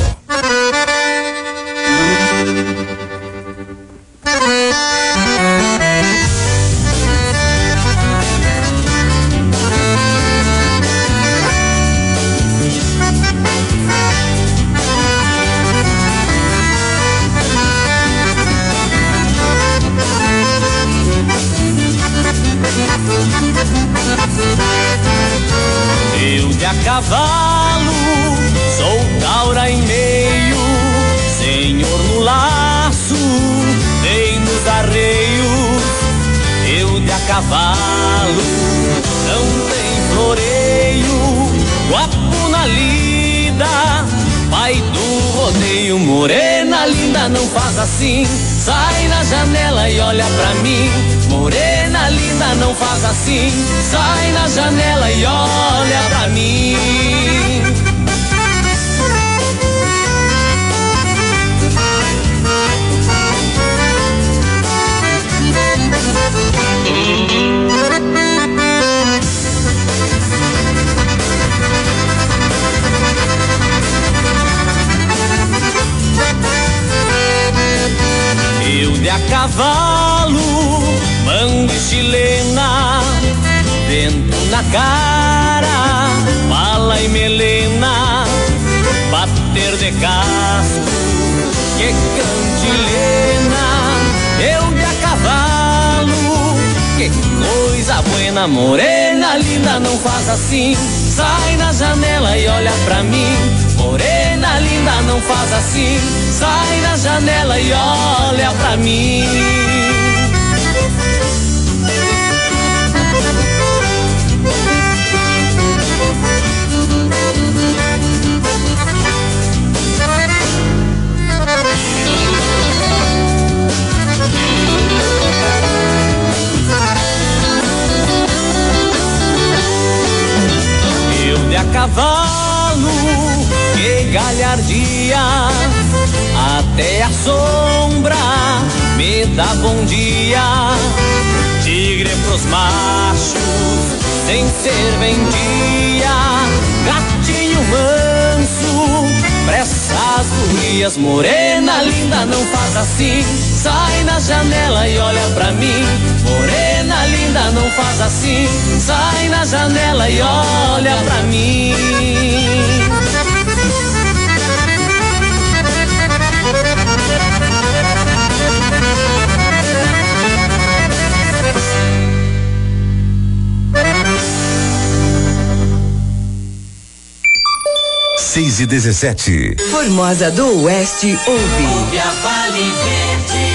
Eu de a cavalo, sou taura em meio, senhor no laço, vem nos arreios. Eu de a cavalo, não tem floreio, guapo na lida, pai do rodeio. Morena linda, não faz assim, sai na janela e olha pra mim. Morena linda, não faz assim, sai na janela e olha pra mim. Eu de a cavalo, mangue chilena, vento na cara, bala e melena, bater de casco, que cantilena. Eu de a cavalo, que coisa buena. Morena linda, não faz assim, sai na janela e olha pra mim. Morena linda, não faz assim, sai na janela e olha pra mim. Eu de a cavalo, que galhardia, até a sombra me dá bom dia. Tigre pros machos, sem ser vendia. Gatinho manso, pressa as gurias, morena linda, não faz assim. Sai na janela e olha pra mim, morena linda, não faz assim. Sai na janela e olha pra mim. seis e dezessete. Formosa do Oeste ouve. Ouve a Vale Verde.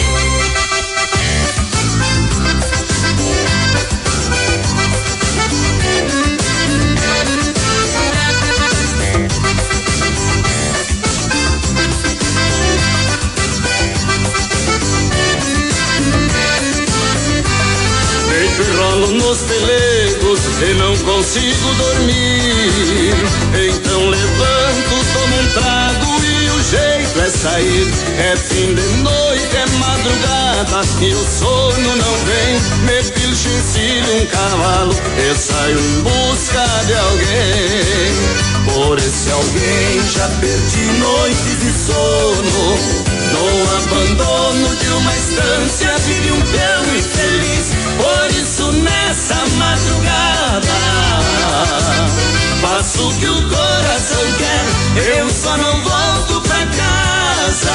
Deito e rolo nos pelegos e não consigo dormir. Então levanto, tomo um trago e o jeito é sair. É fim de noite, é madrugada e o sono não vem. Me pilcho, encilho um cavalo e saio em busca de alguém. Por esse alguém já perdi noites de sono. No abandono de uma estância vive um peão infeliz. Por isso nessa madrugada faço o que o coração quer. Eu só não volto pra casa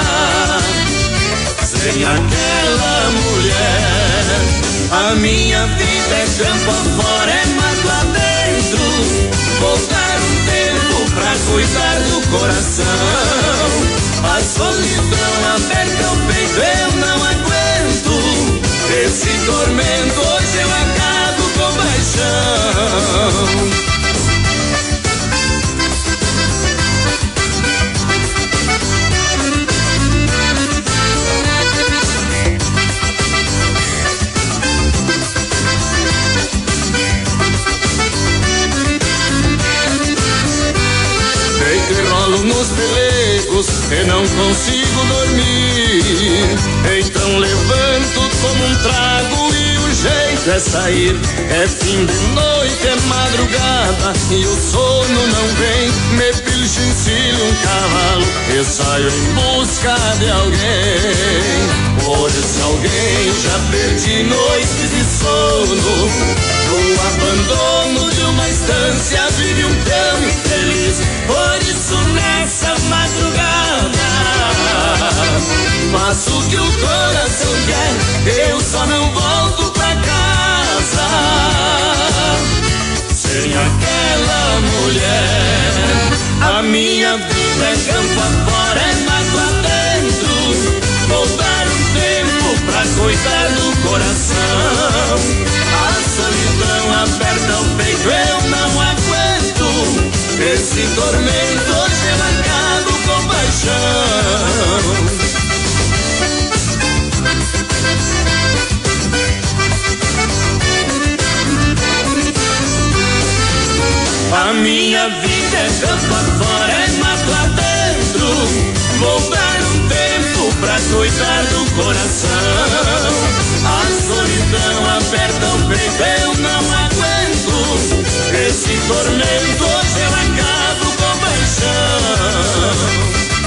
sem aquela mulher. A minha vida é campo afora, é mato adentro. Vou dar um tempo pra cuidar do coração. A solidão aperta o peito, eu não aguento esse tormento, hoje eu acabo com paixão. Deito e rolo nos pelegos e não consigo dormir. Então levanto, tomo um trago e o jeito é sair. É fim de noite, é madrugada e o sono não vem. Me pilcho, encilho um cavalo e saio em busca de alguém. Por esse alguém já perdi noites de sono. No abandono de uma estância vive um peão infeliz. Por isso nessa madrugada faço o que o coração quer. Eu só não volto pra casa sem aquela mulher. A minha vida é campo afora, é mato adentro. Vou dar um tempo pra cuidar do coração. A solidão aperta o peito, eu não aguento esse tormento, hoje eu acabo com paixão. A minha vida é campo afora, é mato adentro. Vou dar um tempo pra cuidar do coração. A solidão aperta o peito, eu não aguento esse tormento, hoje eu acabo com paixão.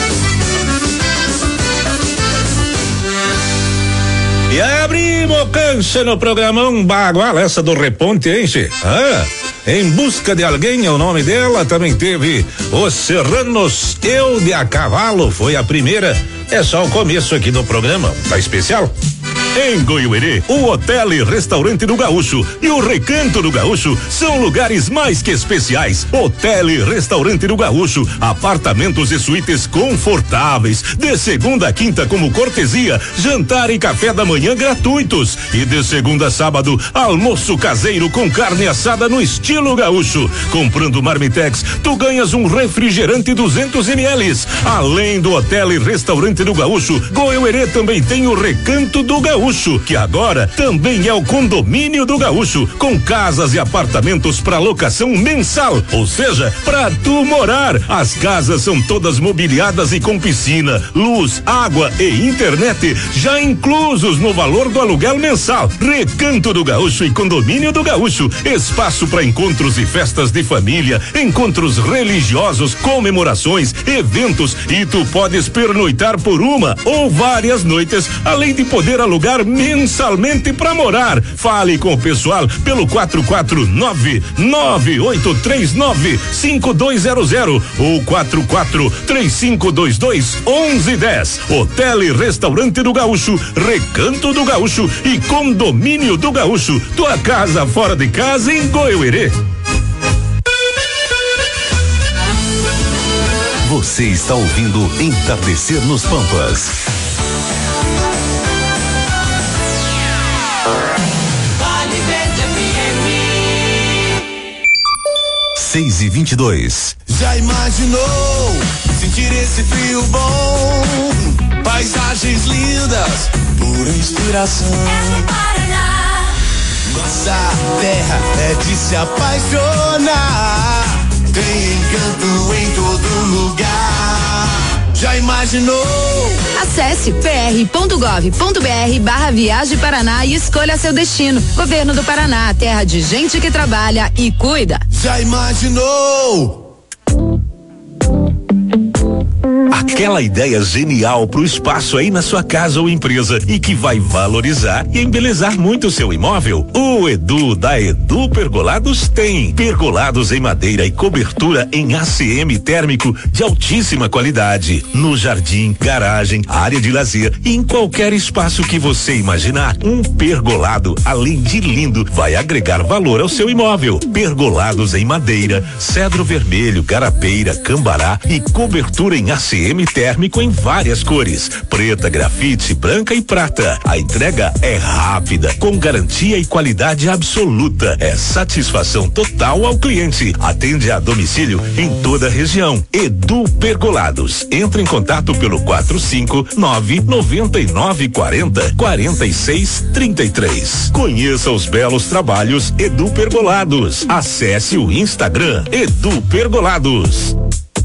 E abrimos cancha no programão Bagual, essa do Reponte, hein, che? Ah, Em Busca de Alguém é o nome dela. Também teve Os Serranos, Eu de a Cavalo, foi a primeira. É só o começo aqui do programa, tá especial? Em Goiuerê, o Hotel e Restaurante do Gaúcho e o Recanto do Gaúcho são lugares mais que especiais. Hotel e Restaurante do Gaúcho, apartamentos e suítes confortáveis, de segunda a quinta como cortesia, jantar e café da manhã gratuitos e de segunda a sábado, almoço caseiro com carne assada no estilo gaúcho. Comprando Marmitex, tu ganhas um refrigerante duzentos mililitros. Além do Hotel e Restaurante do Gaúcho, Goiuerê também tem o Recanto do Gaúcho. Gaúcho, que agora também é o Condomínio do Gaúcho, com casas e apartamentos para locação mensal, ou seja, para tu morar. As casas são todas mobiliadas e com piscina, luz, água e internet, já inclusos no valor do aluguel mensal. Recanto do Gaúcho e Condomínio do Gaúcho, espaço para encontros e festas de família, encontros religiosos, comemorações, eventos, e tu podes pernoitar por uma ou várias noites, além de poder alugar mensalmente para morar. Fale com o pessoal pelo quatro quatro nove, nove oito três nove, cinco dois zero zero ou quatro quatro três cinco dois dois, onze um zero. Hotel e Restaurante do Gaúcho, Recanto do Gaúcho e Condomínio do Gaúcho. Tua casa fora de casa em Goiuerê. Você está ouvindo Entardecer nos Pampas. Seis e vinte e dois. Já imaginou sentir esse frio bom? Paisagens lindas, pura inspiração. Nossa terra é de se apaixonar. Tem encanto em todo lugar. Já imaginou? Acesse p r ponto gov ponto b r barra Viagem Paraná e escolha seu destino. Governo do Paraná, terra de gente que trabalha e cuida. Já imaginou? Aquela ideia genial pro espaço aí na sua casa ou empresa e que vai valorizar e embelezar muito o seu imóvel? O Edu da Edu Pergolados tem pergolados em madeira e cobertura em A C M térmico de altíssima qualidade. No jardim, garagem, área de lazer e em qualquer espaço que você imaginar, um pergolado, além de lindo, vai agregar valor ao seu imóvel. Pergolados em madeira, cedro vermelho, garapeira, cambará e cobertura em A C M térmico em várias cores: preta, grafite, branca e prata. A entrega é rápida, com garantia e qualidade absoluta. É satisfação total ao cliente. Atende a domicílio em toda a região. Edu Pergolados. Entre em contato pelo quatro cinco nove, nove nove quatro zero, quatro seis três três. Conheça os belos trabalhos Edu Pergolados. Acesse o Instagram Edu Pergolados.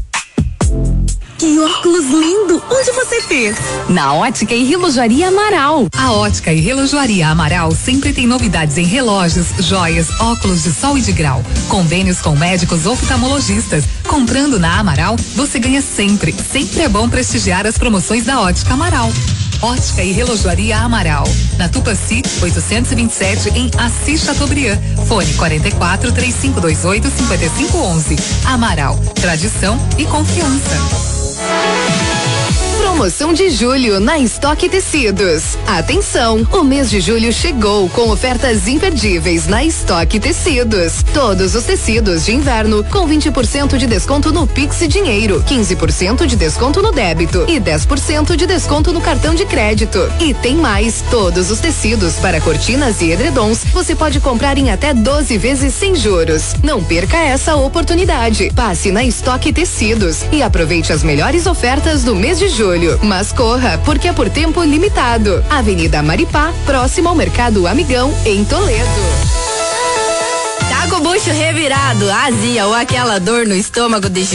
Que óculos lindo! Onde você fez? Na Ótica e Relojoaria Amaral. A Ótica e Relojoaria Amaral sempre tem novidades em relógios, joias, óculos de sol e de grau. Convênios com médicos oftalmologistas. Comprando na Amaral, você ganha sempre. Sempre é bom prestigiar as promoções da Ótica Amaral. Ótica e Relojoaria Amaral. Na Tupaci, oitocentos e vinte e sete, em Assis Chateaubriand. Fone quarenta e quatro, três cinco dois oito, cinco cinco um um. Amaral. Tradição e confiança. Promoção de julho na Estoque Tecidos. Atenção, o mês de julho chegou com ofertas imperdíveis na Estoque Tecidos. Todos os tecidos de inverno com vinte por cento de desconto no Pix e Dinheiro, quinze por cento de desconto no débito e dez por cento de desconto no cartão de crédito. E tem mais, todos os tecidos para cortinas e edredons você pode comprar em até doze vezes sem juros. Não perca essa oportunidade. Passe na Estoque Tecidos e aproveite as melhores ofertas do mês de julho. Mas corra, porque é por tempo limitado. Avenida Maripá, próximo ao Mercado Amigão, em Toledo. Tá com o bucho revirado, azia ou aquela dor no estômago de